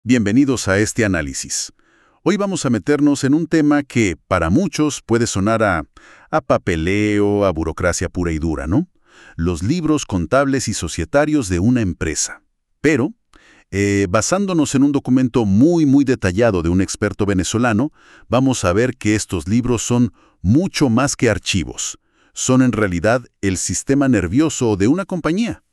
Bienvenidos a este análisis. Hoy vamos a meternos en un tema que para muchos puede sonar a papeleo, a burocracia pura y dura, ¿no? Los libros contables y societarios de una empresa. Pero, basándonos en un documento muy detallado de un experto venezolano, vamos a ver que estos libros son mucho más que archivos. Son en realidad el sistema nervioso de una compañía.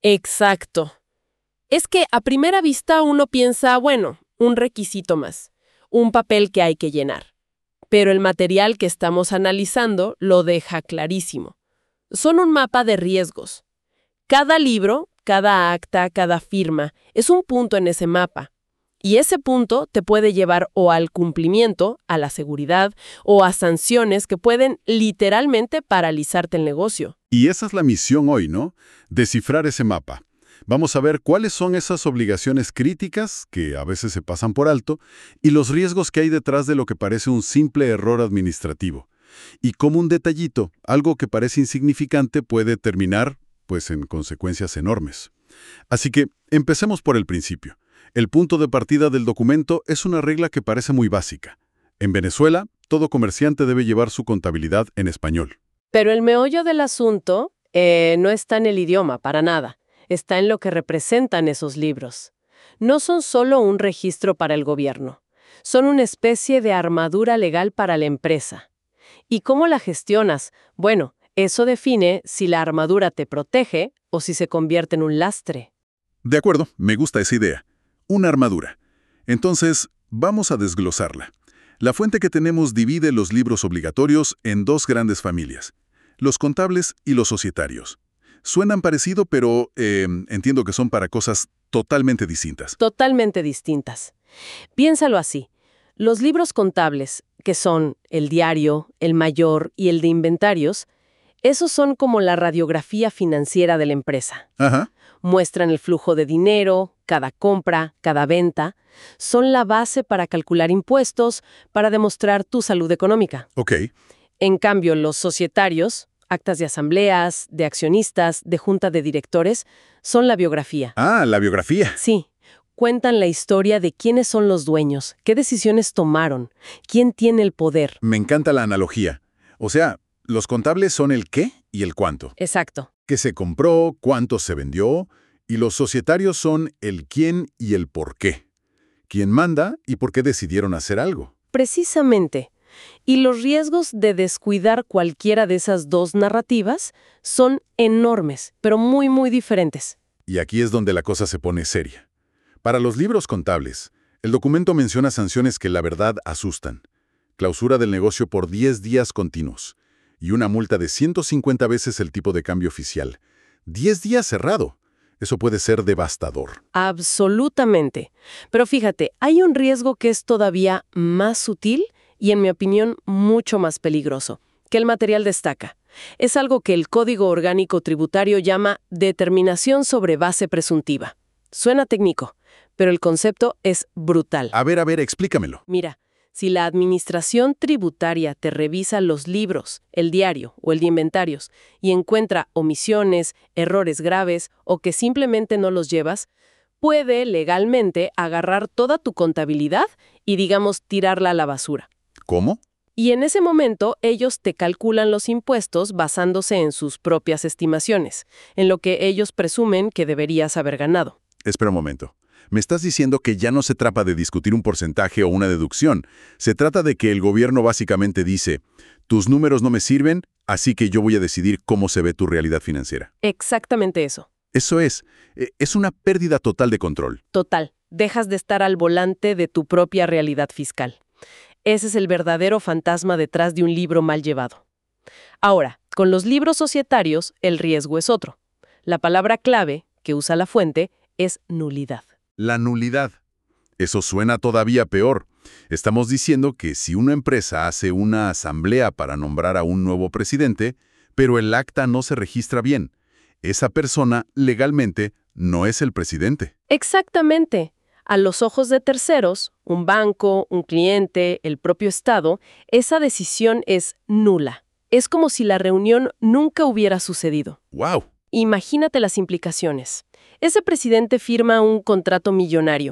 Exacto. Es que a primera vista uno piensa, bueno, un requisito más, un papel que hay que llenar. Pero el material que estamos analizando lo deja clarísimo. Son un mapa de riesgos. Cada libro, cada acta, cada firma es un punto en ese mapa. Y ese punto te puede llevar o al cumplimiento, a la seguridad, o a sanciones que pueden literalmente paralizarte el negocio. Y esa es la misión hoy, ¿no? Descifrar ese mapa. Vamos a ver cuáles son esas obligaciones críticas, que a veces se pasan por alto, y los riesgos que hay detrás de lo que parece un simple error administrativo. Y cómo un detallito, algo que parece insignificante, puede terminar, pues, en consecuencias enormes. Así que, empecemos por el principio. El punto de partida del documento es una regla que parece muy básica. En Venezuela, todo comerciante debe llevar su contabilidad en español. Pero el meollo del asunto no está en el idioma, para nada. Está en lo que representan esos libros. No son solo un registro para el gobierno. Son una especie de armadura legal para la empresa. ¿Y cómo la gestionas? Bueno, eso define si la armadura te protege o si se convierte en un lastre. De acuerdo, me gusta esa idea. Una armadura. Entonces, vamos a desglosarla. La fuente que tenemos divide los libros obligatorios en dos grandes familias, los contables y los societarios. Suenan parecido, pero entiendo que son para cosas totalmente distintas. Totalmente distintas. Piénsalo así. Los libros contables, que son el diario, el mayor y el de inventarios, esos son como la radiografía financiera de la empresa. Ajá. Muestran el flujo de dinero, cada compra, cada venta. Son la base para calcular impuestos, para demostrar tu salud económica. Ok. En cambio, los societarios, actas de asambleas, de accionistas, de junta de directores, son la biografía. Ah, la biografía. Sí, cuentan la historia de quiénes son los dueños, qué decisiones tomaron, quién tiene el poder. Me encanta la analogía. O sea, los contables son el qué y el cuánto. Exacto. Qué se compró, cuánto se vendió, y los societarios son el quién y el por qué. Quién manda y por qué decidieron hacer algo. Precisamente. Y los riesgos de descuidar cualquiera de esas dos narrativas son enormes, pero muy diferentes. Y aquí es donde la cosa se pone seria. Para los libros contables, el documento menciona sanciones que la verdad asustan. Clausura del negocio por 10 días continuos y una multa de 150 veces el tipo de cambio oficial. 10 días cerrado. Eso puede ser devastador. Absolutamente. Pero fíjate, hay un riesgo que es todavía más sutil y, en mi opinión, mucho más peligroso, que el material destaca. Es algo que el Código Orgánico Tributario llama determinación sobre base presuntiva. Suena técnico, pero el concepto es brutal. A ver, explícamelo. Mira, si la administración tributaria te revisa los libros, el diario o el de inventarios y encuentra omisiones, errores graves o que simplemente no los llevas, puede legalmente agarrar toda tu contabilidad y, digamos, tirarla a la basura. ¿Cómo? Y en ese momento ellos te calculan los impuestos basándose en sus propias estimaciones, en lo que ellos presumen que deberías haber ganado. Espera un momento. Me estás diciendo que ya no se trata de discutir un porcentaje o una deducción. Se trata de que el gobierno básicamente dice, tus números no me sirven, así que yo voy a decidir cómo se ve tu realidad financiera. Exactamente eso. Eso es una pérdida total de control. Total. Dejas de estar al volante de tu propia realidad fiscal. Ese es el verdadero fantasma detrás de un libro mal llevado. Ahora, con los libros societarios, el riesgo es otro. La palabra clave que usa la fuente es nulidad. La nulidad. Eso suena todavía peor. Estamos diciendo que si una empresa hace una asamblea para nombrar a un nuevo presidente, pero el acta no se registra bien, esa persona legalmente no es el presidente. Exactamente. A los ojos de terceros, un banco, un cliente, el propio Estado, esa decisión es nula. Es como si la reunión nunca hubiera sucedido. ¡Wow! Imagínate las implicaciones. Ese presidente firma un contrato millonario.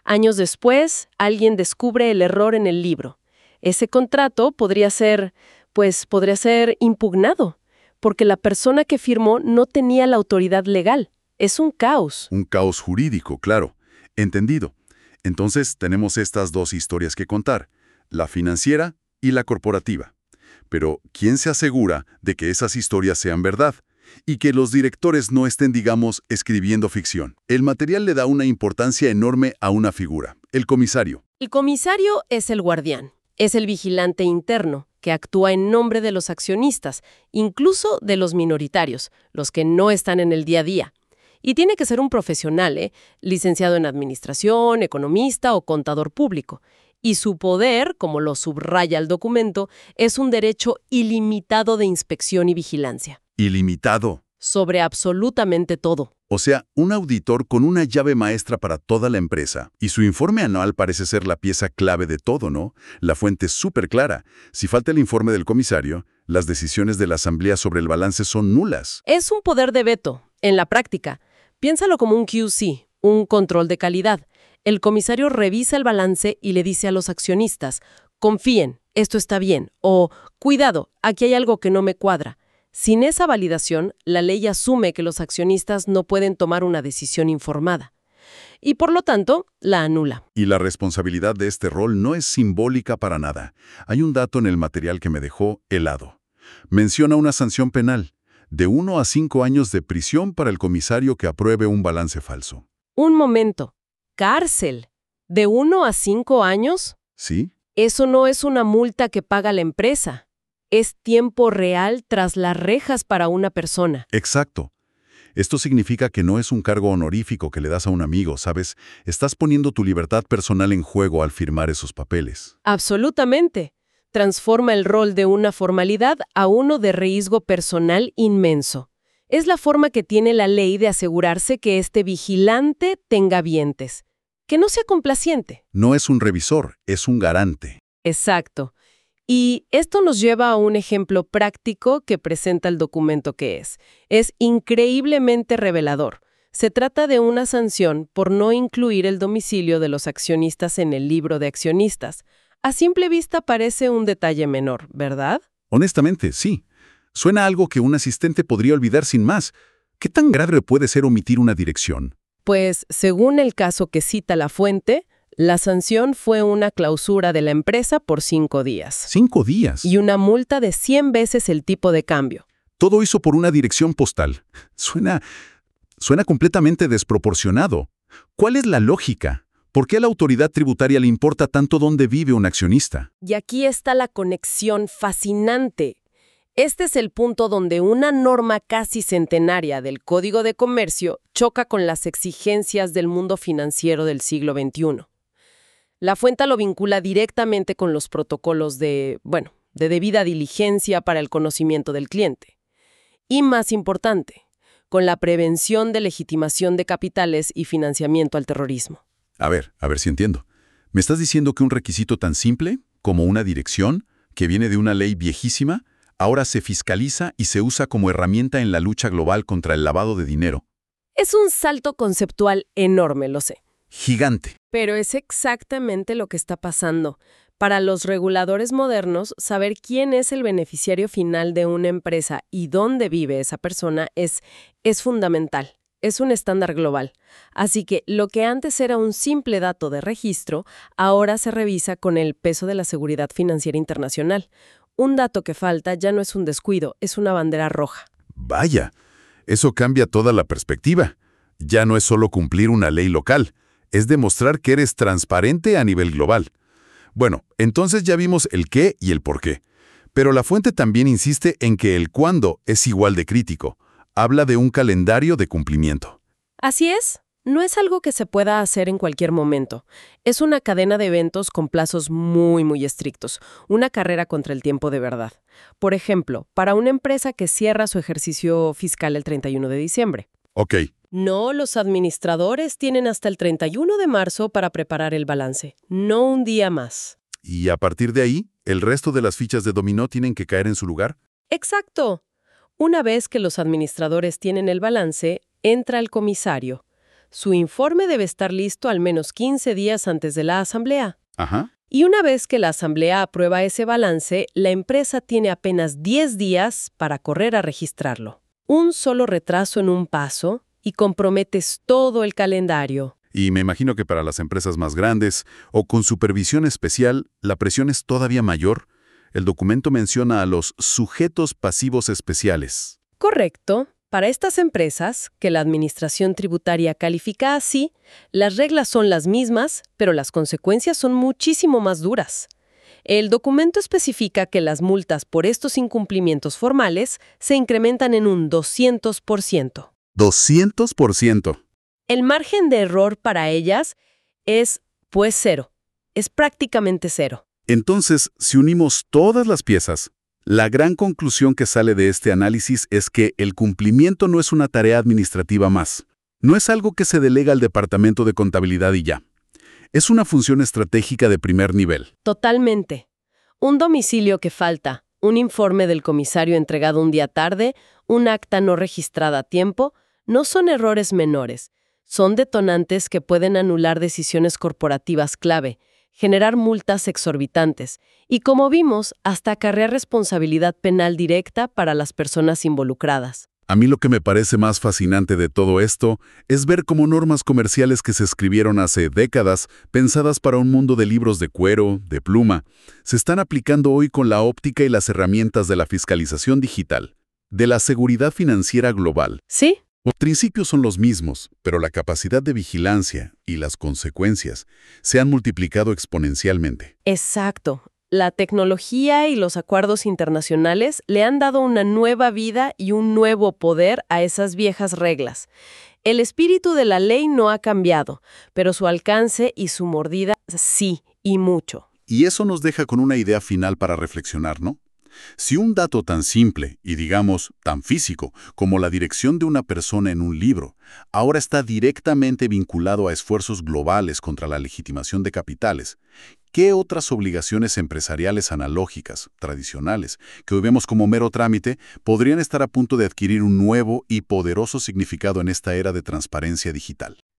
Años después, alguien descubre el error en el libro. Ese contrato podría ser impugnado, porque la persona que firmó no tenía la autoridad legal. Es un caos. Un caos jurídico, claro. Entendido. Entonces tenemos estas dos historias que contar, la financiera y la corporativa. Pero, ¿quién se asegura de que esas historias sean verdad? Y que los directores no estén, digamos, escribiendo ficción. El material le da una importancia enorme a una figura, el comisario. El comisario es el guardián, es el vigilante interno, que actúa en nombre de los accionistas, incluso de los minoritarios, los que no están en el día a día. Y tiene que ser un profesional, licenciado en administración, economista o contador público. Y su poder, como lo subraya el documento, es un derecho ilimitado de inspección y vigilancia. Ilimitado. Sobre absolutamente todo. O sea, un auditor con una llave maestra para toda la empresa. Y su informe anual parece ser la pieza clave de todo, ¿no? La fuente es súper clara. Si falta el informe del comisario, las decisiones de la asamblea sobre el balance son nulas. Es un poder de veto, en la práctica. Piénsalo como un QC, un control de calidad. El comisario revisa el balance y le dice a los accionistas, confíen, esto está bien, o cuidado, aquí hay algo que no me cuadra. Sin esa validación, la ley asume que los accionistas no pueden tomar una decisión informada. Y por lo tanto, la anula. Y la responsabilidad de este rol no es simbólica para nada. Hay un dato en el material que me dejó helado. Menciona una sanción penal, de 1 a 5 años de prisión para el comisario que apruebe un balance falso. Un momento. ¿Cárcel? ¿De 1 a 5 años? ¿Sí? Eso no es una multa que paga la empresa. Es tiempo real tras las rejas para una persona. Exacto. Esto significa que no es un cargo honorífico que le das a un amigo, ¿sabes? Estás poniendo tu libertad personal en juego al firmar esos papeles. Absolutamente. Transforma el rol de una formalidad a uno de riesgo personal inmenso. Es la forma que tiene la ley de asegurarse que este vigilante tenga dientes, que no sea complaciente. No es un revisor, es un garante. Exacto. Y esto nos lleva a un ejemplo práctico que presenta el documento que es. Es increíblemente revelador. Se trata de una sanción por no incluir el domicilio de los accionistas en el libro de accionistas. A simple vista parece un detalle menor, ¿verdad? Honestamente, sí. Suena a algo que un asistente podría olvidar sin más. ¿Qué tan grave puede ser omitir una dirección? Pues, según el caso que cita la fuente, la sanción fue una clausura de la empresa por 5 días. 5 días. Y una multa de 100 veces el tipo de cambio. Todo hizo por una dirección postal. Suena completamente desproporcionado. ¿Cuál es la lógica? ¿Por qué a la autoridad tributaria le importa tanto dónde vive un accionista? Y aquí está la conexión fascinante. Este es el punto donde una norma casi centenaria del Código de Comercio choca con las exigencias del mundo financiero del siglo XXI. La fuente lo vincula directamente con los protocolos de debida diligencia para el conocimiento del cliente. Y más importante, con la prevención de legitimación de capitales y financiamiento al terrorismo. A ver si entiendo. ¿Me estás diciendo que un requisito tan simple como una dirección, que viene de una ley viejísima, ahora se fiscaliza y se usa como herramienta en la lucha global contra el lavado de dinero? Es un salto conceptual enorme, lo sé. Gigante. Pero es exactamente lo que está pasando. Para los reguladores modernos, saber quién es el beneficiario final de una empresa y dónde vive esa persona es fundamental. Es un estándar global. Así que lo que antes era un simple dato de registro, ahora se revisa con el peso de la seguridad financiera internacional. Un dato que falta ya no es un descuido, es una bandera roja. Vaya, eso cambia toda la perspectiva. Ya no es solo cumplir una ley local, es demostrar que eres transparente a nivel global. Bueno, entonces ya vimos el qué y el por qué. Pero la fuente también insiste en que el cuándo es igual de crítico. Habla de un calendario de cumplimiento. Así es. No es algo que se pueda hacer en cualquier momento. Es una cadena de eventos con plazos muy, muy estrictos. Una carrera contra el tiempo de verdad. Por ejemplo, para una empresa que cierra su ejercicio fiscal el 31 de diciembre. Ok. No, los administradores tienen hasta el 31 de marzo para preparar el balance. No un día más. Y a partir de ahí, ¿el resto de las fichas de dominó tienen que caer en su lugar? Exacto. Una vez que los administradores tienen el balance, entra el comisario. Su informe debe estar listo al menos 15 días antes de la asamblea. Ajá. Y una vez que la asamblea aprueba ese balance, la empresa tiene apenas 10 días para correr a registrarlo. Un solo retraso en un paso y comprometes todo el calendario. Y me imagino que para las empresas más grandes o con supervisión especial, la presión es todavía mayor. El documento menciona a los sujetos pasivos especiales. Correcto. Para estas empresas, que la Administración Tributaria califica así, las reglas son las mismas, pero las consecuencias son muchísimo más duras. El documento especifica que las multas por estos incumplimientos formales se incrementan en un 200%. 200%. El margen de error para ellas es, pues, cero. Es prácticamente cero. Entonces, si unimos todas las piezas, la gran conclusión que sale de este análisis es que el cumplimiento no es una tarea administrativa más. No es algo que se delega al Departamento de Contabilidad y ya. Es una función estratégica de primer nivel. Totalmente. Un domicilio que falta, un informe del comisario entregado un día tarde, un acta no registrada a tiempo, no son errores menores. Son detonantes que pueden anular decisiones corporativas clave, generar multas exorbitantes y, como vimos, hasta acarrear responsabilidad penal directa para las personas involucradas. A mí lo que me parece más fascinante de todo esto es ver cómo normas comerciales que se escribieron hace décadas, pensadas para un mundo de libros de cuero, de pluma, se están aplicando hoy con la óptica y las herramientas de la fiscalización digital, de la seguridad financiera global. ¿Sí? Los principios son los mismos, pero la capacidad de vigilancia y las consecuencias se han multiplicado exponencialmente. Exacto. La tecnología y los acuerdos internacionales le han dado una nueva vida y un nuevo poder a esas viejas reglas. El espíritu de la ley no ha cambiado, pero su alcance y su mordida sí, y mucho. Y eso nos deja con una idea final para reflexionar, ¿no? Si un dato tan simple y, digamos, tan físico como la dirección de una persona en un libro ahora está directamente vinculado a esfuerzos globales contra la legitimación de capitales, ¿qué otras obligaciones empresariales analógicas, tradicionales, que hoy vemos como mero trámite, podrían estar a punto de adquirir un nuevo y poderoso significado en esta era de transparencia digital?